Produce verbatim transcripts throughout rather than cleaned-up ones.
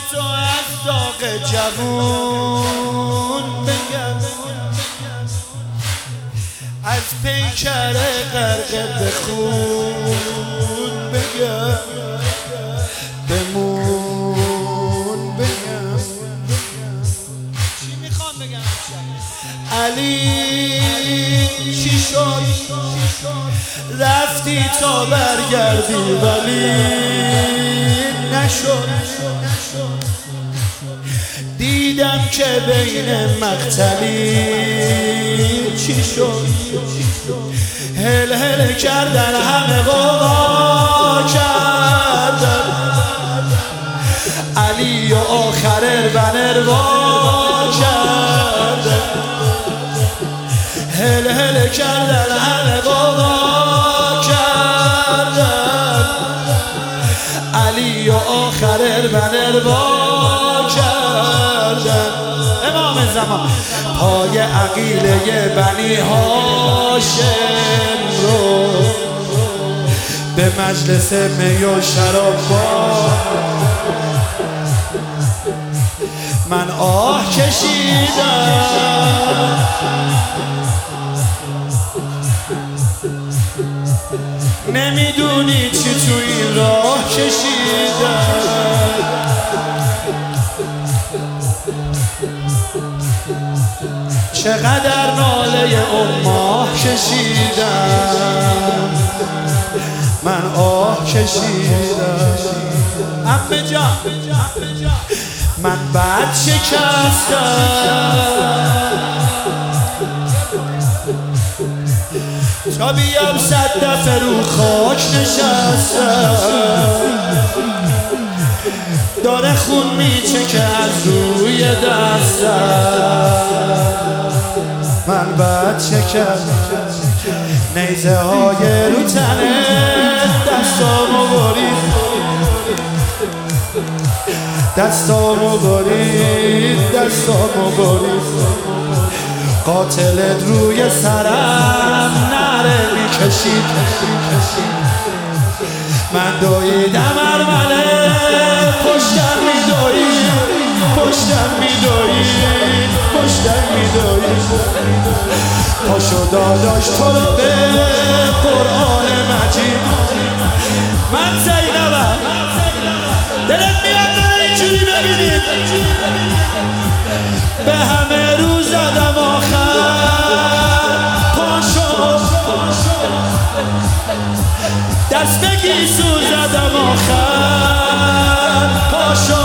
تو از داغ جوون بگم، از پیکر غرق به خون بگم، بمون بگم. چی میخوام بگم؟ علی چی شد؟ رفتی تا برگردی ولی نشد. دیدم که بین مقتلی چی شد؟ هل هل کردن همه غوا کردن، علی و آخر اربن اروا کردن، هل هل کردن همه غوا کردن، علی و آخر اربن اروا کردن. امام زمان پای عقیله بنی هاشم رو به مجلس می و شراب با من آه کشیدم. نمیدونی چی تو این راه کشیدم. چقدر ناله اماه کشیدم، من آه کشیدم. عمه جان من بد شکستم، تا بیام صد دفعه رو خاک نشستم. داره خون میچکه از روی دستم، من بد شکستم. نیزه های رو تنه دستامو برید، دستامو برید، دستامو برید. قاتلت روی سرم نره میکشید، من دویدم ارمله پشتم میدوید، پشتم میدوید، پشتم میدوید. پاشو داداش تو رو به قرآن مجید. من زینبم، دلت میاد من اینجوری ببینید. به همه رو زدم آخر، پاشو دست بگی سو زدم آخر، پاشو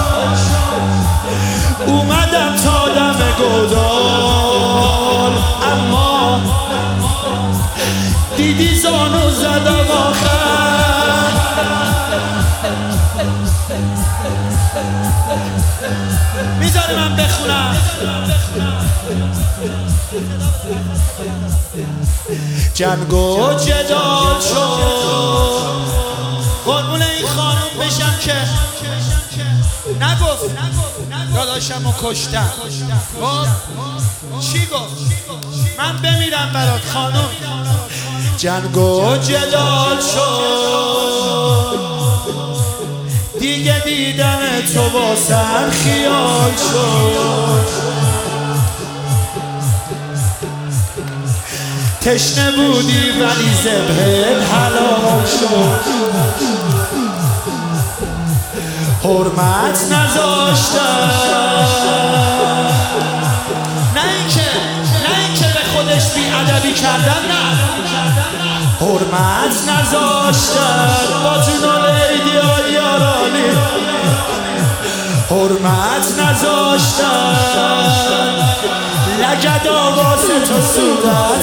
اومدم تا دم گودال، اما دیدی زانو زدم آخر. میذاری من بخونم؟ جنگ و جدال شد، قربون این خانوم بشم که نگفت داداشمو کشتم. گفت چی گفت؟ من بمیرم برات خانوم. جنگ و جدال شد، دیگه دیدن تو با سر خیال شد. تشنه بودی ولی ذبحت حلال شد. حرمت نذاشتن، نه اینکه نه اینکه به خودش بی‌ادبی کردن، نه حرمت نذاشتن. با جونال ایدیال یارانی حرمت نذاشتن. لگد آواز تو صورت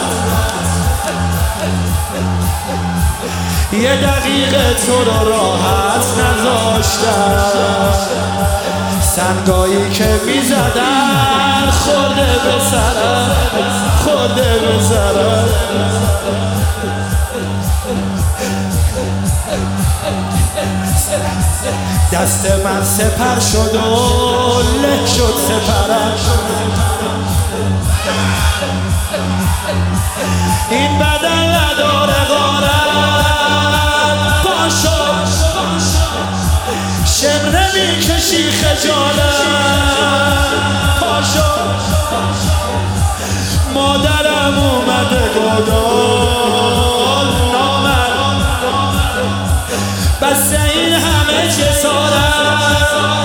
یه دقیقه تو رو راحت نذاشتن. سنگایی که میزدن خورده به سرم، خورده به سرم. دست من سپر شد و لک شد سپرم. این بدن نداره غارت، پاشو شمره میکشه جانم پاشو مادرم اومده گدال نامم بس این همه جسارت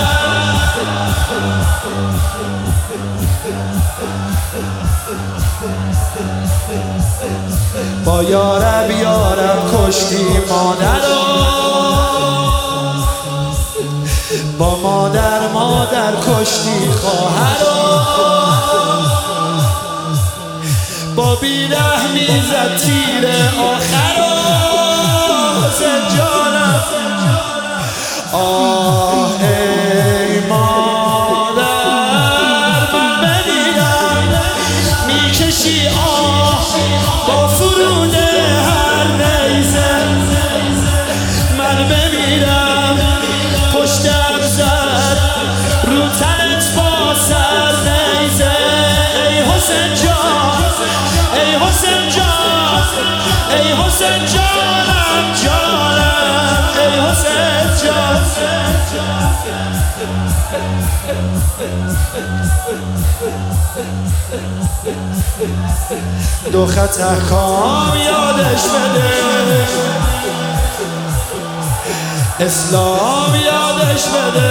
با یارب یارب کشتی مادرو با مادر مادر کشتی خواهرو با بیرحمی زد تیر آخرو زنجانم آه ای مادر من بمیرم میکشی آه با فرود هر نیزه من بمیرم پشتم زد رو تنت با سر نیزه ای حسین جان ای حسین جان ای حسین جانم جانم ای حسین جان دو خط احکام یادش بده اسلام یادش بده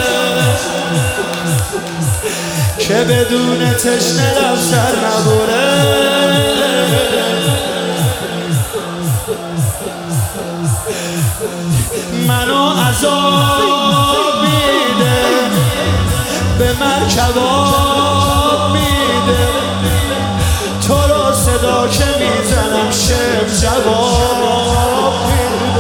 که بدون تشنه لب سر نبوره منو عذاب میده به مرکباب میده تو رو صدا که میزنم شب جواب میده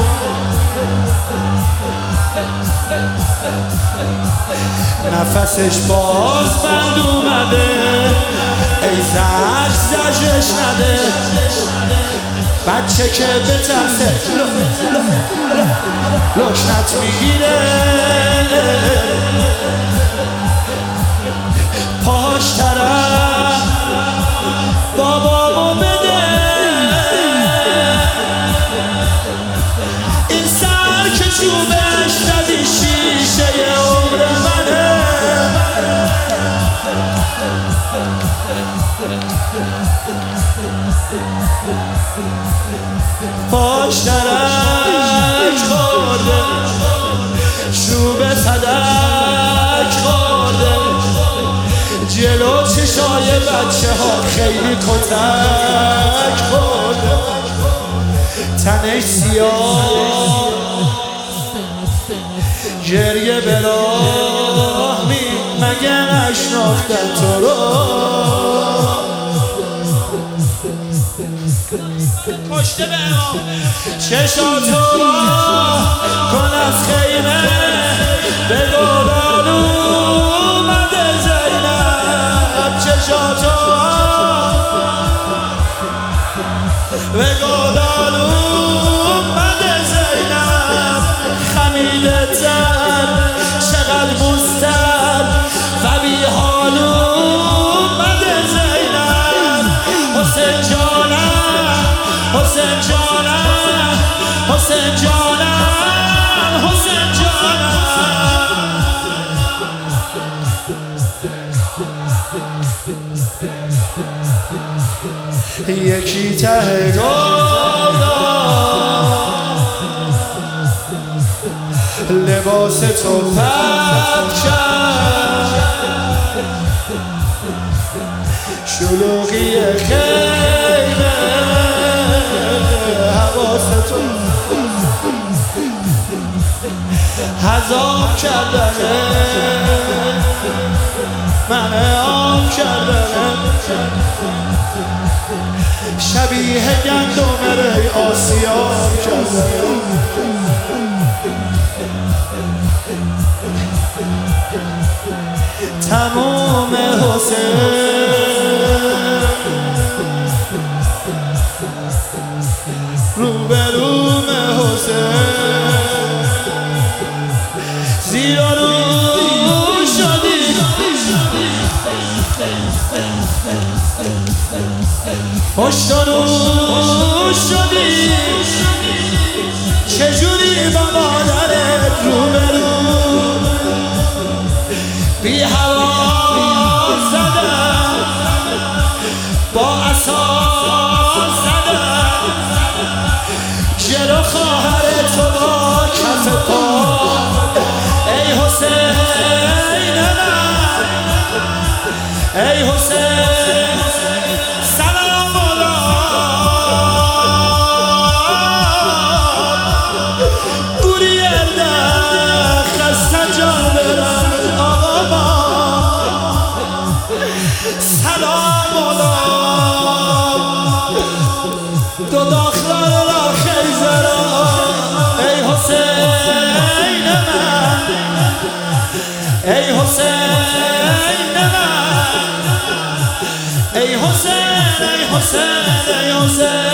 نفسش باز بند اومده ای زج زجش نده بچه که به ترسه لکنت میگیره پاش طرف بابامو بده این سر که چوبش زدی شیشه عمر منه پاش درک خورده چوب صدک خورده جلو چشای بچه ها خیلی کتک خورده تنش سیاه گریه به راه می مگه نشناختن تو رو پشت به امام چشاتو کن از خیمه به دوران اومده زینب چشاتو به دوران اومده زینب خمیده تر چقدر بوستر و بی حال اومده زینب حسین جانم حسین جانم حسین جانم حسین جانم یکی ته لباس تو پرد کرد شلوغی خیمه حواس تو هضام کردنه من عام کردنه شبیه گندم ری آسیاب کردنه تمام حسین روبروم حسین زیرا رو شدی پشت رو شدی چجوری با مادرت روبرو خواهر تو با کف پا ای حسین من ای حسین سلام گوری اردن خسته جان برم آقا ما سلام دو داخلان را خیزرا ای حسین من ای حسین من ای حسین ای حسین ای حسین